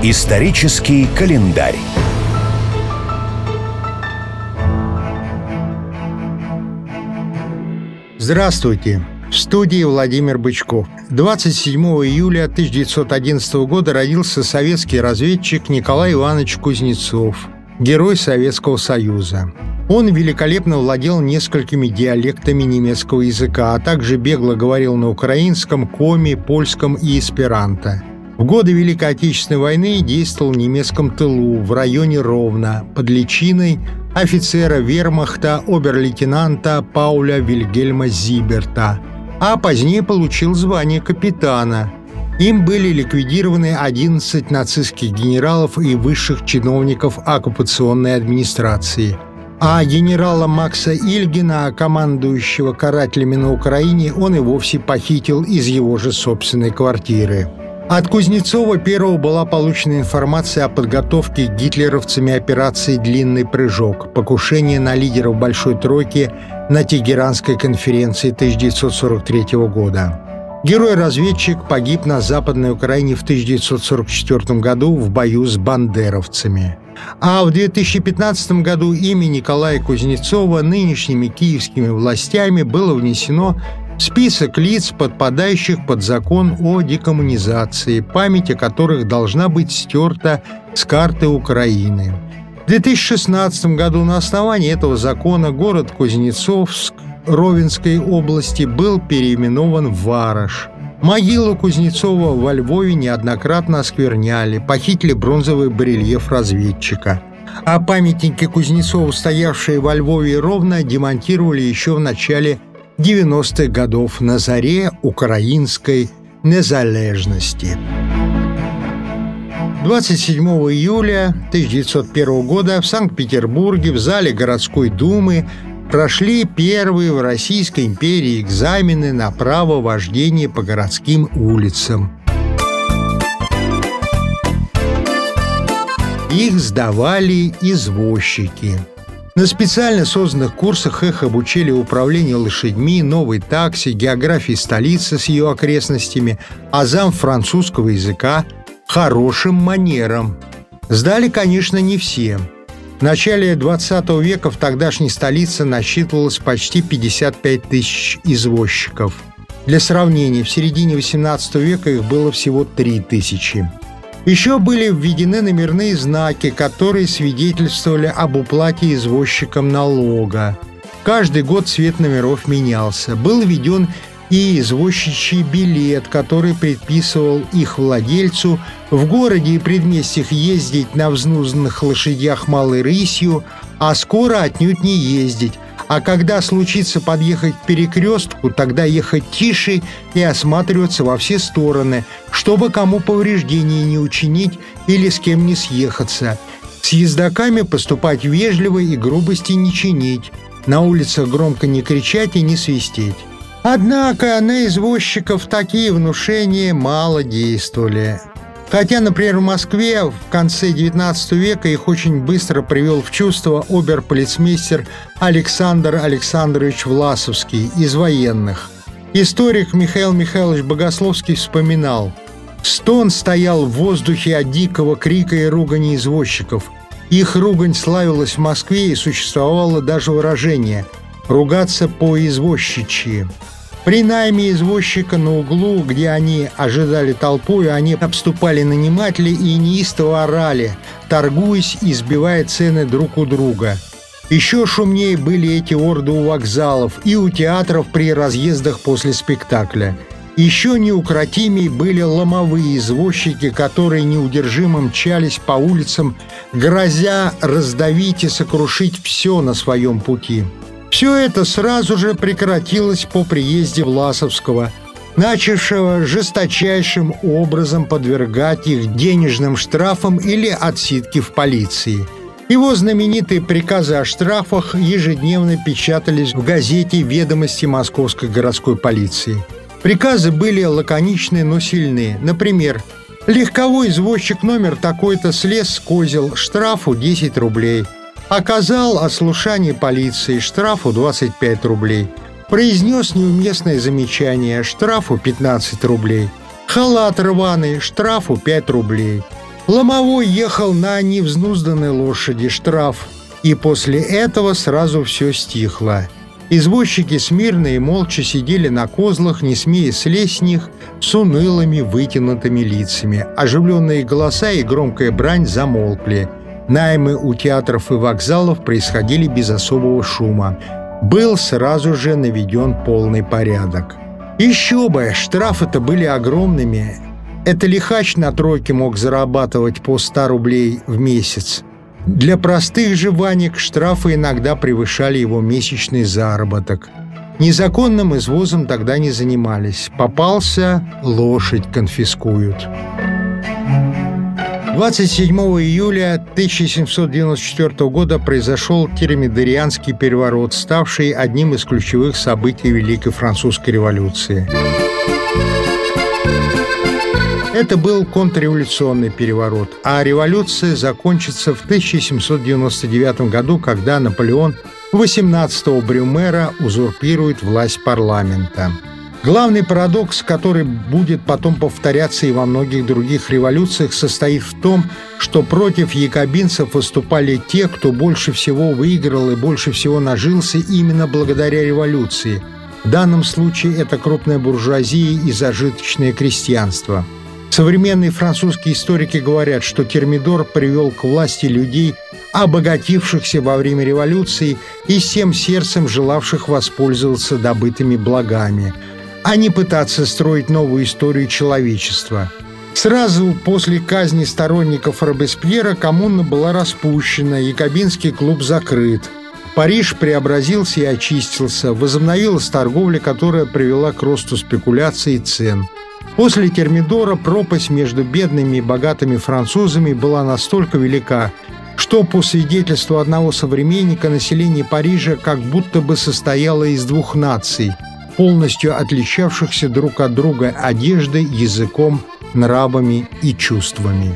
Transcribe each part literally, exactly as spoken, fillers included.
Исторический календарь. Здравствуйте! В студии Владимир Бычков. двадцать седьмого июля тысяча девятьсот одиннадцатого года родился советский разведчик Николай Иванович Кузнецов, герой Советского Союза. Он великолепно владел несколькими диалектами немецкого языка, а также бегло говорил на украинском, коми, польском и эсперанто. В годы Великой Отечественной войны действовал в немецком тылу в районе Ровно под личиной офицера вермахта обер-лейтенанта Пауля Вильгельма Зиберта, а позднее получил звание капитана. Им были ликвидированы одиннадцать нацистских генералов и высших чиновников оккупационной администрации. А генерала Макса Ильгина, командующего карателями на Украине, он и вовсе похитил из его же собственной квартиры. От Кузнецова первого была получена информация о подготовке гитлеровцами операции «Длинный прыжок» – покушение на лидеров Большой Тройки на Тегеранской конференции тысяча девятьсот сорок третьего года. Герой-разведчик погиб на Западной Украине в тысяча девятьсот сорок четвёртом году в бою с бандеровцами. А в две тысячи пятнадцатом году имя Николая Кузнецова нынешними киевскими властями было внесено в список лиц, подпадающих под закон о декоммунизации, память о которых должна быть стерта с карты Украины. В две тысячи шестнадцатом году на основании этого закона город Кузнецовск Ровенской области был переименован в Вараш. Могилу Кузнецова во Львове неоднократно оскверняли, похитили бронзовый барельеф разведчика. А памятники Кузнецову, стоявшие во Львове и Ровно, демонтировали еще в начале девяностых годов на заре украинской незалежности. двадцать седьмого июля тысяча девятьсот первого года в Санкт-Петербурге в зале городской думы прошли первые в Российской империи экзамены на право вождения по городским улицам. Их сдавали извозчики. На специально созданных курсах их обучили управлению лошадьми, новой такси, географии столицы с ее окрестностями, азам французского языка, хорошим манерам. Сдали, конечно, не все. В начале двадцатого века в тогдашней столице насчитывалось почти пятьдесят пять тысяч извозчиков. Для сравнения, в середине восемнадцатого века их было всего три тысячи. Еще были введены номерные знаки, которые свидетельствовали об уплате извозчикам налога. Каждый год цвет номеров менялся. Был введен и извозчичий билет, который предписывал их владельцу в городе и предместьях ездить на взнузданных лошадях малой рысью, а скоро отнюдь не ездить. А когда случится подъехать к перекрестку, тогда ехать тише и осматриваться во все стороны, чтобы кому повреждений не учинить или с кем не съехаться. С ездоками поступать вежливо и грубости не чинить. На улицах громко не кричать и не свистеть. Однако на извозчиков такие внушения мало действовали. Хотя, например, в Москве в конце девятнадцатого века их очень быстро привел в чувство обер-полицмейстер Александр Александрович Власовский из военных. Историк Михаил Михайлович Богословский вспоминал: «Стон стоял в воздухе от дикого крика и ругани извозчиков. Их ругань славилась в Москве, и существовало даже выражение «ругаться по-извозчичьи». При найме извозчика на углу, где они ожидали толпой, они обступали нанимателей и неистово орали, торгуясь и сбивая цены друг у друга. Еще шумнее были эти орды у вокзалов и у театров при разъездах после спектакля. Еще неукротимее были ломовые извозчики, которые неудержимо мчались по улицам, грозя раздавить и сокрушить все на своем пути. Все это сразу же прекратилось по приезде Власовского, начавшего жесточайшим образом подвергать их денежным штрафам или отсидке в полиции. Его знаменитые приказы о штрафах ежедневно печатались в газете «Ведомости Московской городской полиции». Приказы были лаконичны, но сильны. Например, легковой извозчик номер такой-то слез с козел, штрафу десять рублей. Оказал ослушание полиции, штрафу двадцать пять рублей. Произнес неуместное замечание, штрафу пятнадцать рублей. Халат рваный, штрафу пять рублей. Ломовой ехал на невзнузданной лошади, штраф, и после этого сразу все стихло. Извозчики смирно и молча сидели на козлах, не смея слезть с них, с унылыми вытянутыми лицами. Оживленные голоса и громкая брань замолкли. Наймы у театров и вокзалов происходили без особого шума. Был сразу же наведен полный порядок. Еще бы, штрафы-то были огромными. Это лихач на тройке мог зарабатывать по ста рублей в месяц. Для простых же ванек штрафы иногда превышали его месячный заработок. Незаконным извозом тогда не занимались. Попался — лошадь конфискуют. двадцать седьмого июля тысяча семьсот девяносто четвёртого года произошел Термидорианский переворот, ставший одним из ключевых событий Великой Французской революции. Это был контрреволюционный переворот, а революция закончится в тысяча семьсот девяносто девятом году, когда Наполеон восемнадцатого Брюмера узурпирует власть парламента. Главный парадокс, который будет потом повторяться и во многих других революциях, состоит в том, что против якобинцев выступали те, кто больше всего выиграл и больше всего нажился именно благодаря революции. В данном случае это крупная буржуазия и зажиточное крестьянство. Современные французские историки говорят, что Термидор привел к власти людей, обогатившихся во время революции и всем сердцем желавших воспользоваться добытыми благами, а не пытаться строить новую историю человечества. Сразу после казни сторонников Робеспьера коммуна была распущена, якобинский клуб закрыт. Париж преобразился и очистился, возобновилась торговля, которая привела к росту спекуляций и цен. После Термидора пропасть между бедными и богатыми французами была настолько велика, что, по свидетельству одного современника, население Парижа как будто бы состояло из двух наций, полностью отличавшихся друг от друга одеждой, языком, нравами и чувствами.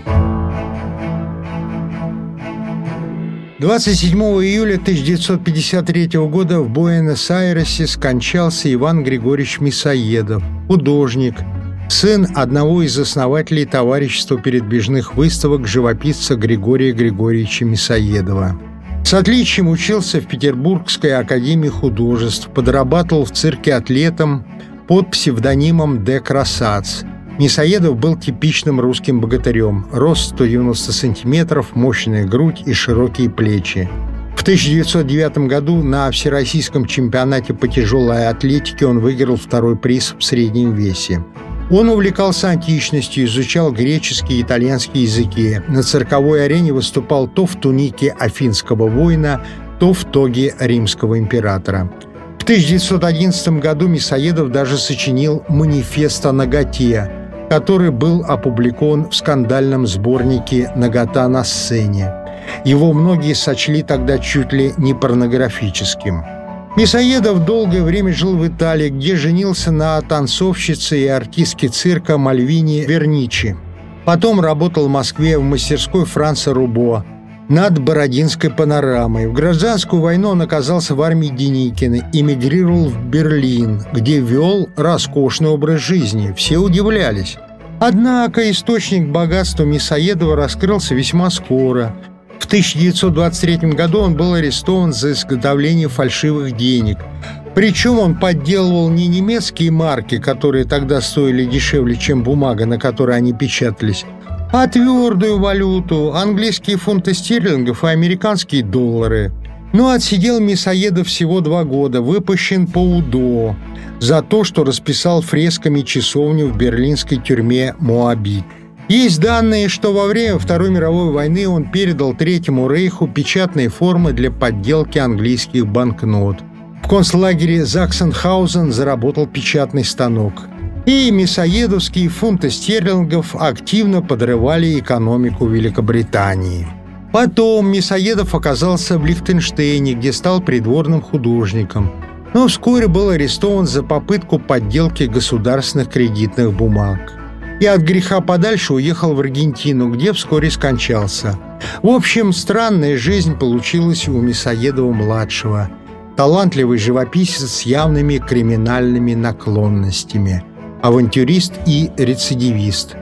двадцать седьмого июля тысяча девятьсот пятьдесят третьего года в Буэнос-Айресе скончался Иван Григорьевич Мясоедов, художник, сын одного из основателей товарищества передвижных выставок живописца Григория Григорьевича Мясоедова. С отличием учился в Петербургской академии художеств, подрабатывал в цирке атлетом под псевдонимом Де Красац. Мясоедов был типичным русским богатырем. Рост сто девяносто сантиметров, мощная грудь и широкие плечи. В тысяча девятьсот девятом году на Всероссийском чемпионате по тяжелой атлетике он выиграл второй приз в среднем весе. Он увлекался античностью, изучал греческий и итальянский языки. На цирковой арене выступал то в тунике афинского воина, то в тоге римского императора. В тысяча девятьсот одиннадцатом году Мясоедов даже сочинил «Манифест о наготе», который был опубликован в скандальном сборнике «Нагота на сцене». Его многие сочли тогда чуть ли не порнографическим. Мясоедов долгое время жил в Италии, где женился на танцовщице и артистке цирка Мальвине Верничи. Потом работал в Москве в мастерской Франца Рубо над Бородинской панорамой. В гражданскую войну он оказался в армии Деникина, эмигрировал в Берлин, где вел роскошный образ жизни. Все удивлялись. Однако источник богатства Мясоедова раскрылся весьма скоро. В тысяча девятьсот двадцать третьем году он был арестован за изготовление фальшивых денег. Причем он подделывал не немецкие марки, которые тогда стоили дешевле, чем бумага, на которой они печатались, а твердую валюту, английские фунты стерлингов и американские доллары. Но отсидел Мясоедов всего два года, выпущен по УДО за то, что расписал фресками часовню в берлинской тюрьме Моабит. Есть данные, что во время Второй мировой войны он передал Третьему рейху печатные формы для подделки английских банкнот. В концлагере Заксенхаузен заработал печатный станок. И мясоедовские фунты стерлингов активно подрывали экономику Великобритании. Потом Мясоедов оказался в Лихтенштейне, где стал придворным художником, но вскоре был арестован за попытку подделки государственных кредитных бумаг. И от греха подальше уехал в Аргентину, где вскоре скончался. В общем, странная жизнь получилась у Мясоедова-младшего. Талантливый живописец с явными криминальными наклонностями. Авантюрист и рецидивист.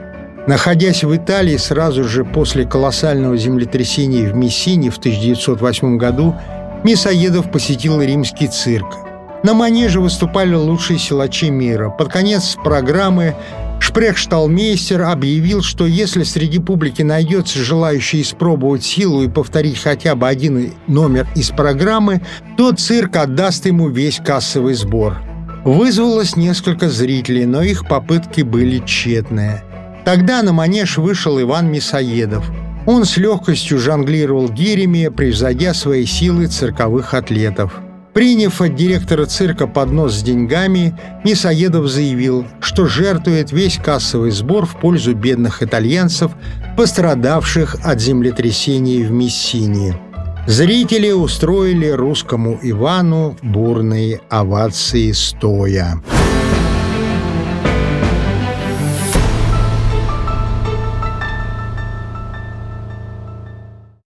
Находясь в Италии сразу же после колоссального землетрясения в Мессине в тысяча девятьсот восьмом году, Мясоедов посетил римский цирк. На манеже выступали лучшие силачи мира. Под конец программы шпрехшталмейстер объявил, что если среди публики найдется желающий испробовать силу и повторить хотя бы один номер из программы, то цирк отдаст ему весь кассовый сбор. Вызвалось несколько зрителей, но их попытки были тщетные. Тогда на манеж вышел Иван Мясоедов. Он с легкостью жонглировал гирями, превзойдя свои силы цирковых атлетов. Приняв от директора цирка поднос с деньгами, Мясоедов заявил, что жертвует весь кассовый сбор в пользу бедных итальянцев, пострадавших от землетрясений в Мессине. Зрители устроили русскому Ивану бурные овации стоя.